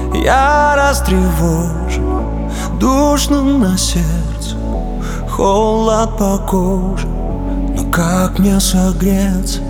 Я растревожен, душно на сердце, холод по коже, но как мне согреться?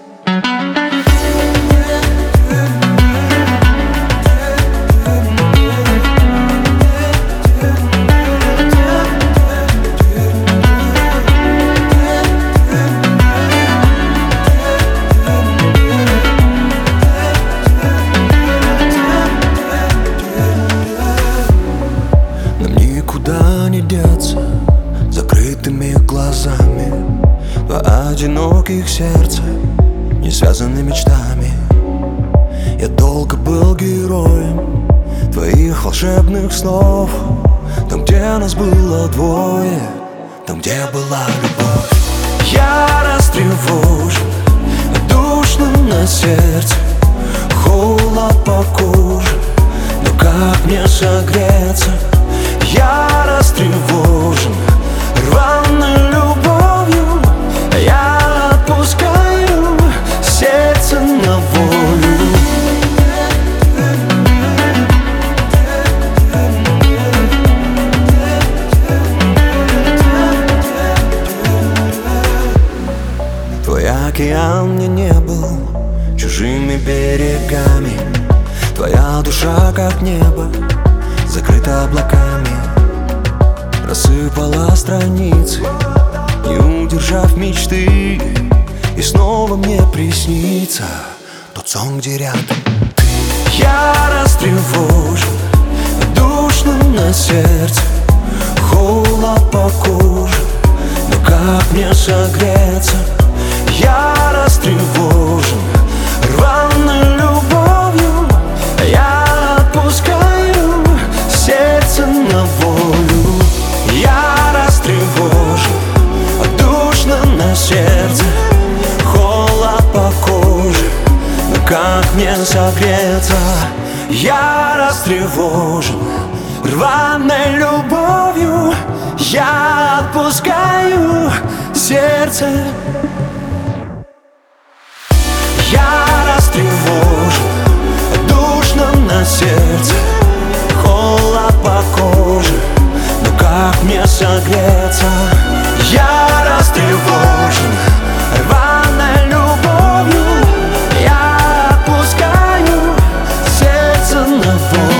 Никуда не деться закрытыми глазами, два одиноких сердца, не связаны мечтами. Я долго был героем твоих волшебных слов, там, где нас было двое, там, где была любовь. Я растревожен, душно на сердце, холод по коже, но как мне согреться? Я растревожен рваной любовью, я отпускаю сердце на волю. Твой океан мне не был чужими берегами, твоя душа как небо закрыта облаками. Рассыпала страницы, не удержав мечты, и снова мне приснится тот сон, где рядом ты. Я растревожен, душно на сердце, холод по коже, но как мне согреться? Я растревожен рваной любовью, я отпускаю сердце на волю. Я растревожен, душно на сердце, холод по коже, но как мне согреться? Я растревожен рваной любовью, я отпускаю сердце. Я растревожен, душно на сердце, холод по коже, но как мне согреться? Я растревожен рваной любовью, я отпускаю сердце на волю.